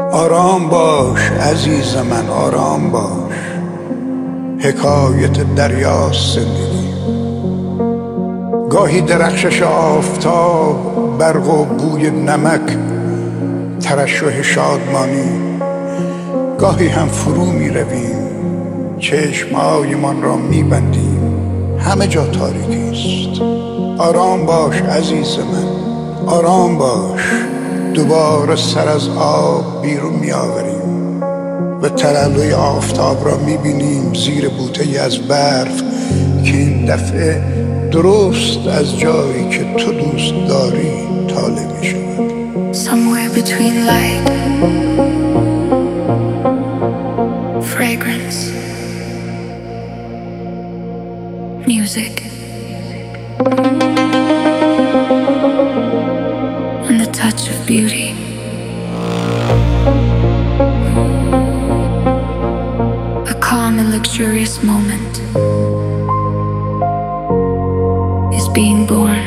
آرام باش عزیز من، آرام باش، حکایت دریاست زندگی. گاهی درخشش آفتاب، برق و بوی نمک، ترشح شادمانی. گاهی هم فرو می رویم، چشمهایمان را می بندیم، همه جا تاریکی است. آرام باش عزیز من، آرام باش. دوباره سر از آب بیرون می آوریم و تلالوی آفتاب را می بینیم زیر بوته‌ای از برف که این دفعه درست از جایی که تو دوست داری طالع می شود. Somewhere between light, fragrance, music, and the touch of beauty. A calm and luxurious moment is being born.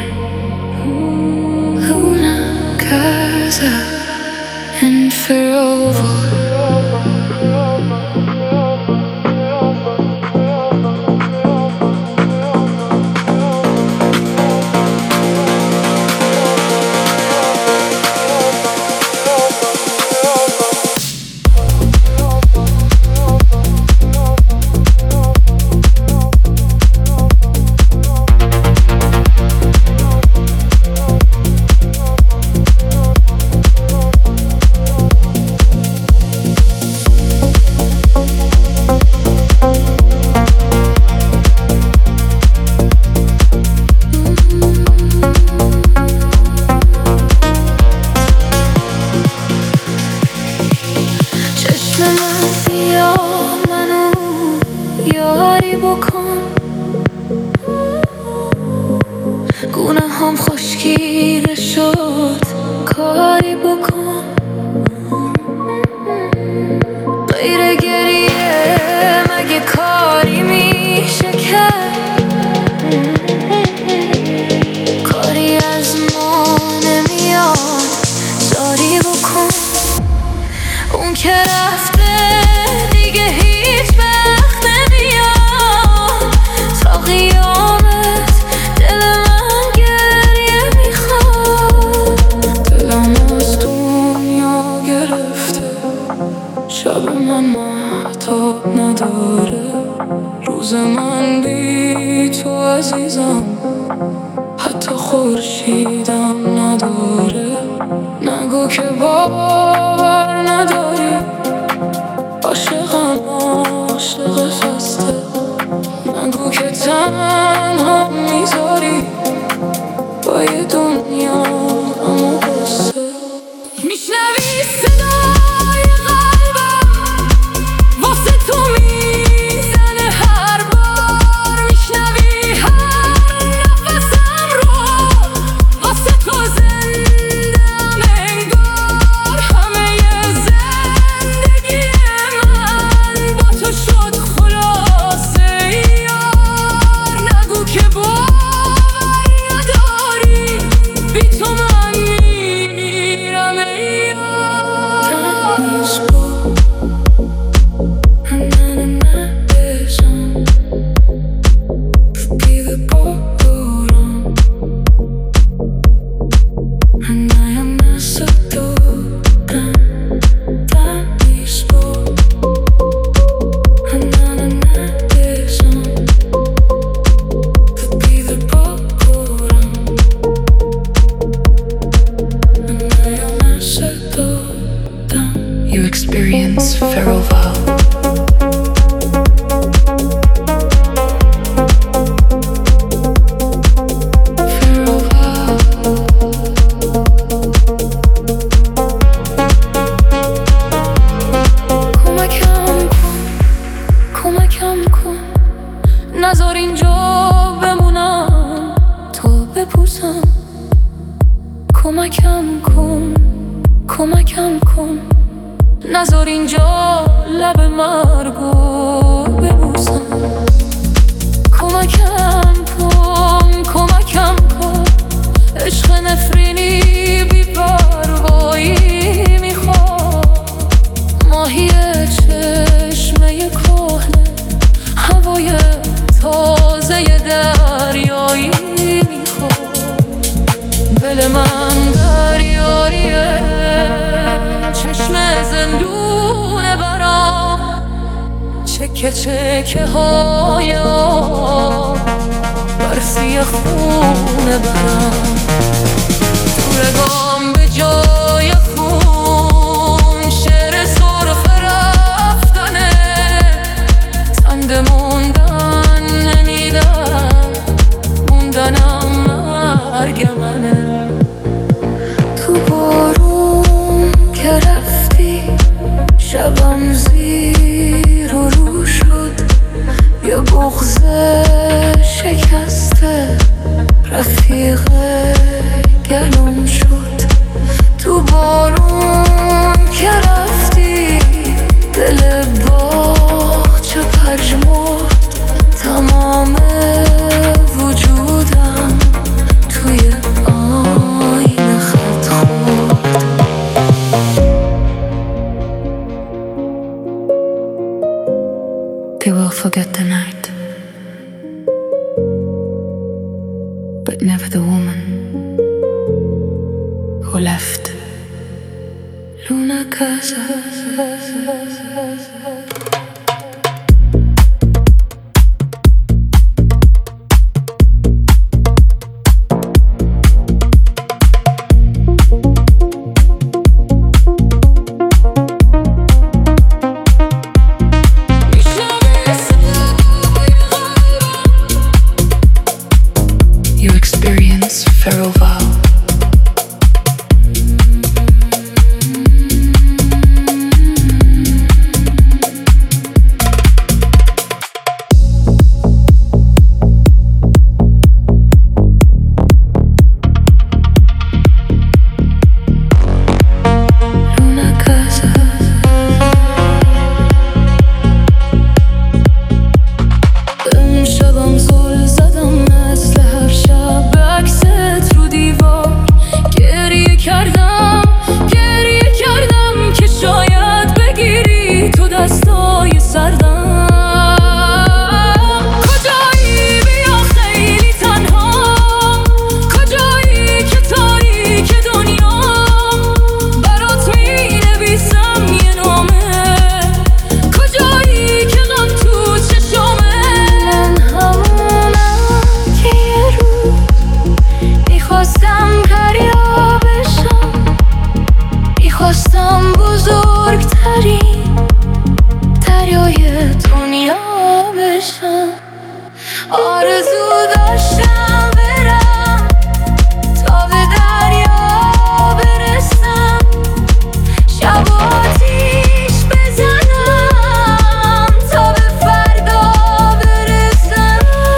Luna, casa, and forever. یاری بکن، گونه هم خشکیده شد، کاری بکن. غیر گریه مگه کاری میشه کرد؟ کاری از ما نمیاد، زاری بکن. اون که رفته دیگه هیچ وقت نمیاد، تا قیامت دل من گریه میخواد. دلم از دنیا گرفته، شب من مهتاب نداره، روز من بی تو عزیزم حتی خورشیدم نداره. نگو که باور نداری، عاشقم عاشق خسته. نگو که تنها میذاری با یه دنیا همو بسته. میشنوی صدای قلبم واسه تو میزنه هر بار، میشنوی هر نفسم رو واسه تو زندم انگار. همه زندگی من با تو شد خلاصه یار. نگو که باور نداری، بی تو من میمیرم ای یار. You experience Ferroval. کمکم کن، نذار اینجا بمونم تا بپوسم. کمکم کن، نذار اینجا لب مرگو ببوسم. کمکم کن، عشق نفرینی بی پروایی میخواد. دل من دریاریه، چشم زندونه برام، چکه چکه های آب برسی خونه برام، تو رگام به جای خون شعر سرخ رفتنه، تنده موندن نمیدم، موندنم مرگ منه. تو بارون که رفتی شبم زیر و رو شد، یه بغض شکسته رفیق گلوم شد. تو بارون که رفتی دل باغچه پژمرد، تمام وجودم توی آینه خط خورد. They will forget the night, but never the woman who left Luna Casa. Ferroval. آرزو داشتم برم تا به دریا برسم، شب آتیش بزنم تا به فردا برسم.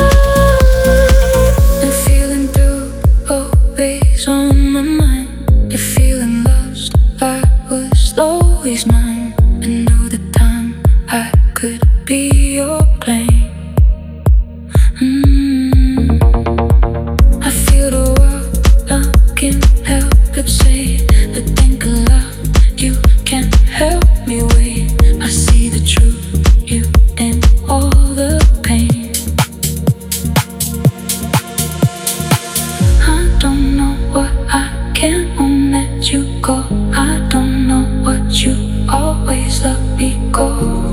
I'm feeling blue, always on my mind. You're feeling lost, I was always mine. I know the time I could be your plane. I feel the world, I can't help but say, but think aloud, you can't help me wait. I see the truth, you in all the pain. I don't know what I can't won't let you go. I don't know what you always let me go.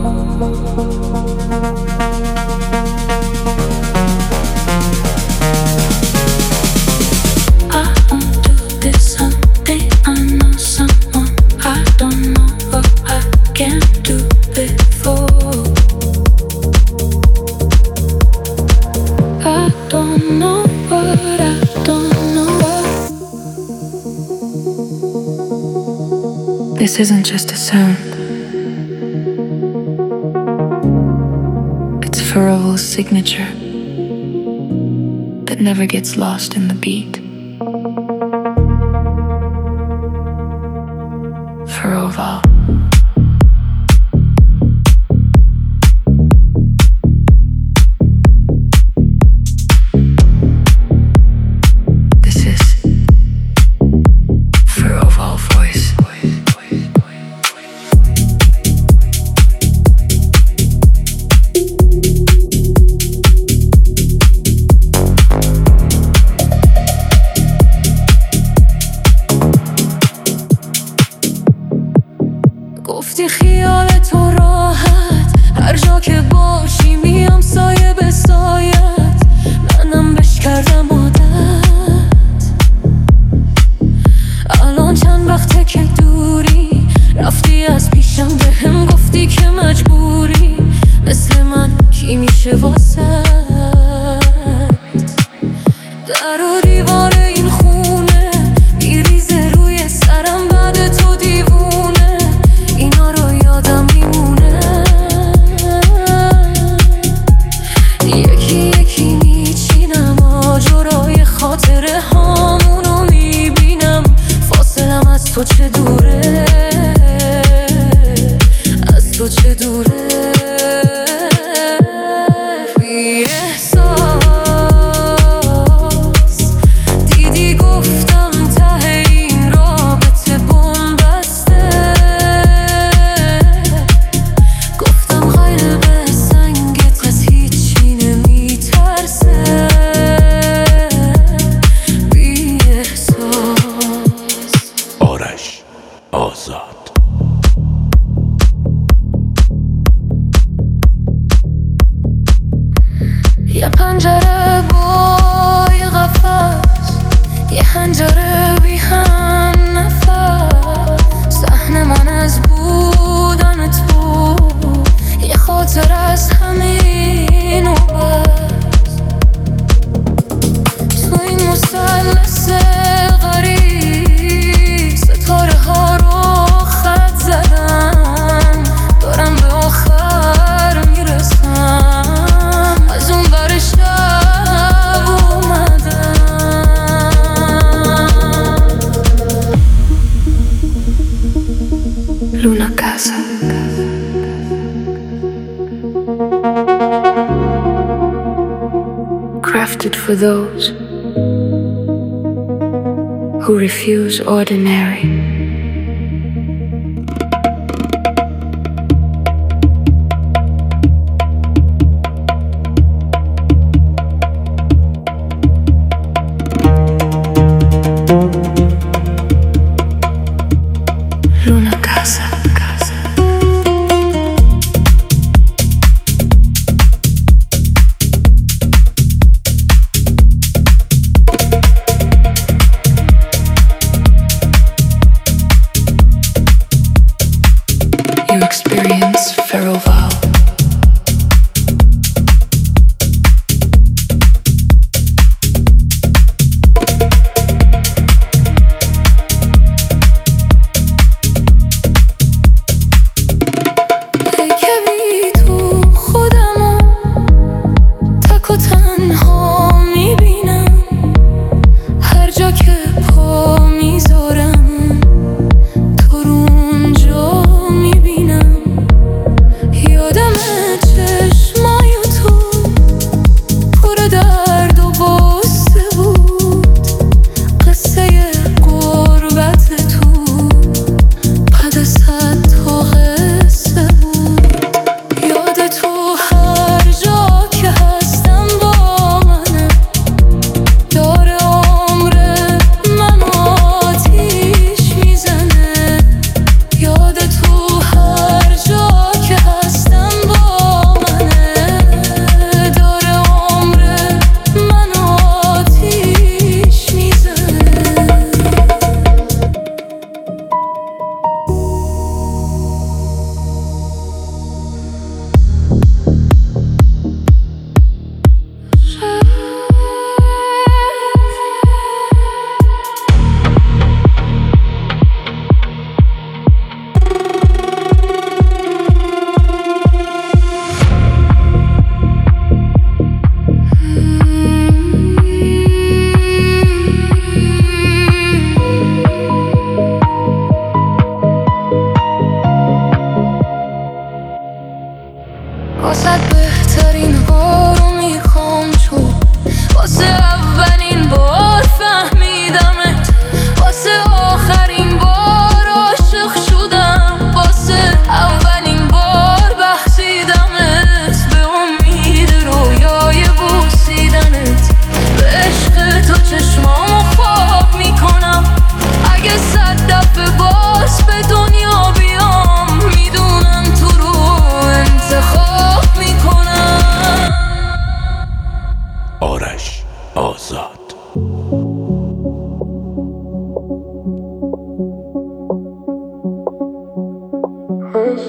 This isn't just a sound. It's Pharrell's signature that never gets lost in the beat. Pharrell. گفتی خیال تو راحت، هر جا که باشی میام سایه به سایت، منم بش کردم عادت. الان چند وقته که دوری، رفتی از پیشم بهم گفتی که مجبوری، مثل من کی میشه واسه؟ در و دیوار این خونه میریزه روی سرم، بعد تو دیوونه اینا رو یادم میمونه. یکی یکی میچینم آجرای خاطره هامونو میبینم، فاصلم از تو چه دوره، از تو چه دوره. بی احساس دیدی گفتم ته این رابطه بنبسته، گفتم قلب سنگت از هیچی نمیترسه. بی احساس. آرش آزاد. یه پنجره با یه قفس، یه حنجره بی هم نفس، صحن من از بودن تو، یه خاطر از همین و بس. تو این مثلث غریب ستاره ها رو خط زدم، دارم به آخر میرسم، از اون بر شب اومدم. Luna Casa. Crafted for those who refuse ordinary. Luna Casa.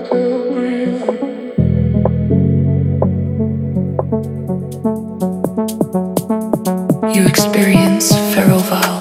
You experience Ferroval.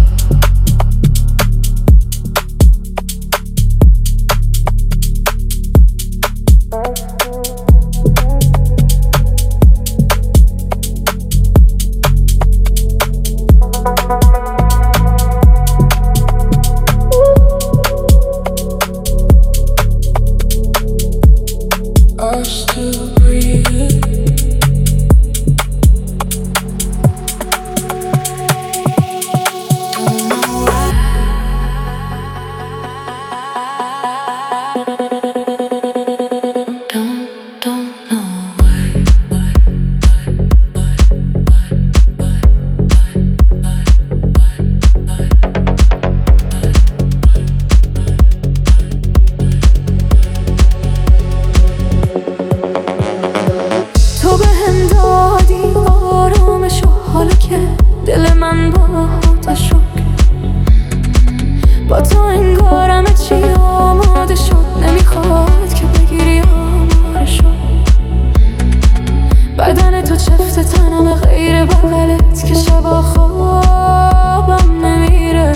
با تو انگارم چی آماده شد، نمیخواد که بگیری آمارشو. بدن تو چفت تنم غیر بغلت که شبا خوابم نمیره.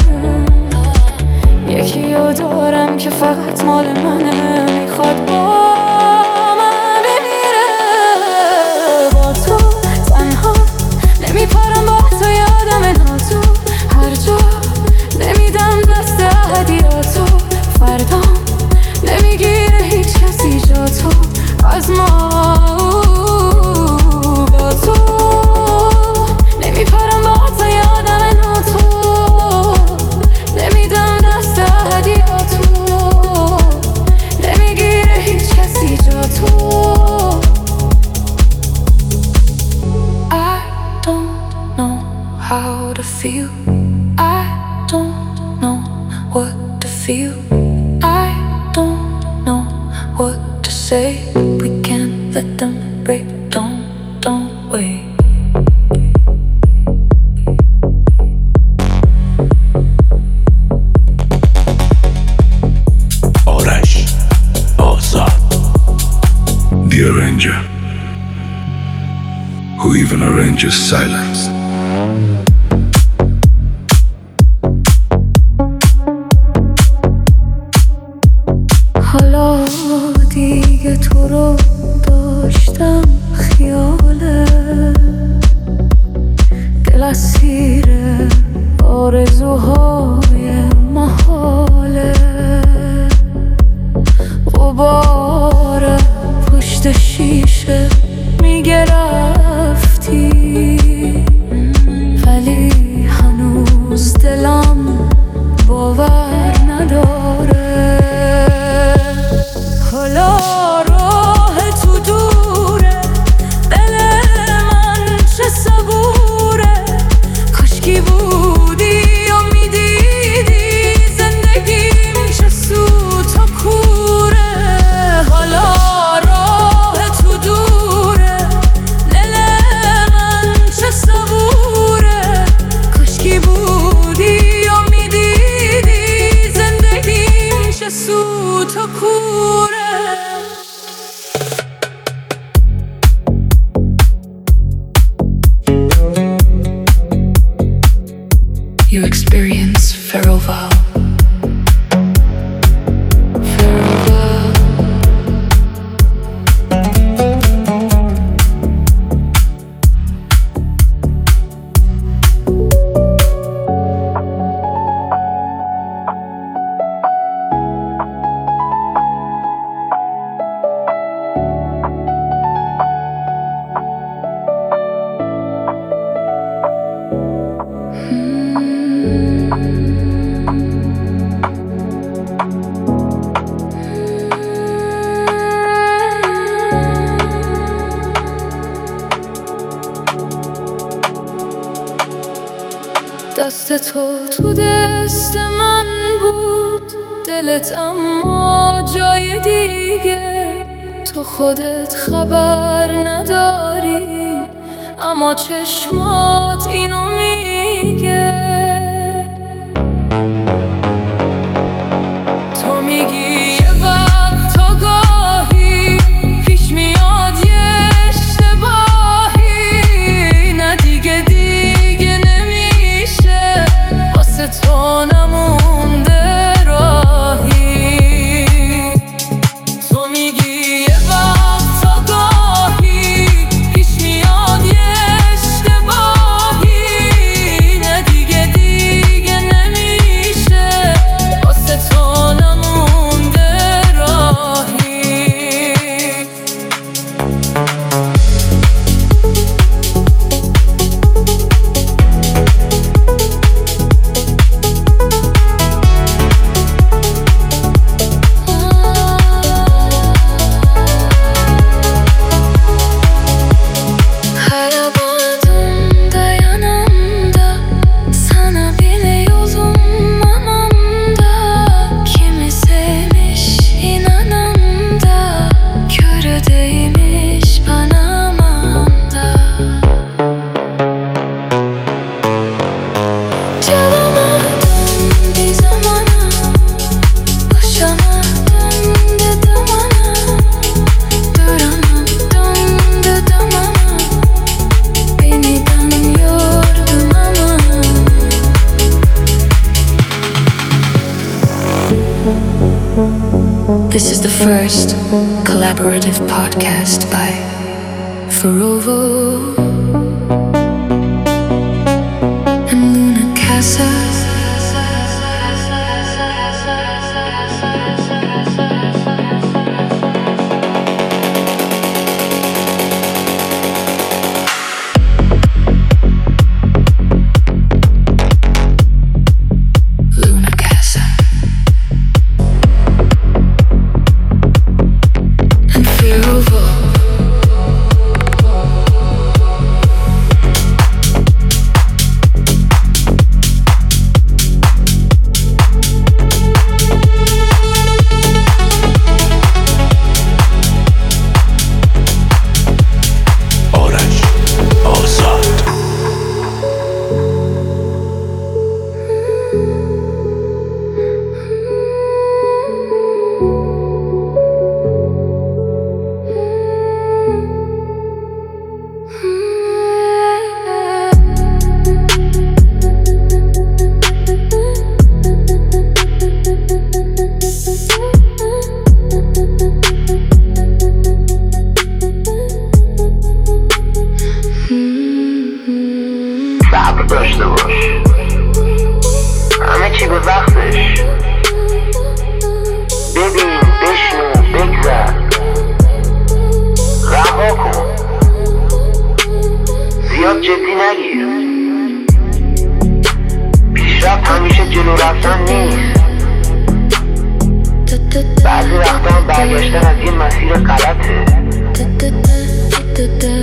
یکی رو دارم که فقط مال منه، میخواد با من بمیره. با تو تنها نمیپارم، با تو یادم ناتو هر جا نمیدم دست هدیاتو. فردا نمیگیره هیچ کسی جا تو از ما. با تو نمیپرم، با تو یادم ناتو نمیدم دست هدیاتو. نمیگیره هیچ کسی جا تو. I don't know how to feel. I don't know what to feel. I don't know what to say. We can't let them break. Don't wait. آرش آزاد. The arranger, who even arranges silence. حالا دیگه تو رو داشتم خیاله، دل اسیر آرزوهای محاله. غبار پشت شیشه میگه رفتی، ولی هنوز دلم باور نداره. حالا راه تو دوره، دل من چه صبوره. کاشکی بودی و میدیدی زندگیم چه سوت و کوره. حالا راه تو دوره، دل من چه صبوره. کاشکی بودی و میدیدی زندگیم چه سوت و کوره. You experience Ferroval. Ferroval. دست تو دست من بود، دلت اما جای دیگه. تو خودت خبر نداری، اما چشمات اینو میگه. تو میگی یه وقت تا تو نمونده راهی. تو میگی یه وقت تا گاهی پیش میاد یه اشتباهی، نه دیگه نمیشه واسه تو نمونده راهی. This is the first collaborative podcast by Farovo and Luna Casa. داشته باش، همه چی به وقتش. ببین، بشنو، بگذر، رها کن، زیاد جدی نگیر. پیشرفت همیشه جلو رفتن نیست، بعضی وقتا هم برگشتن از یه مسیر غلطه.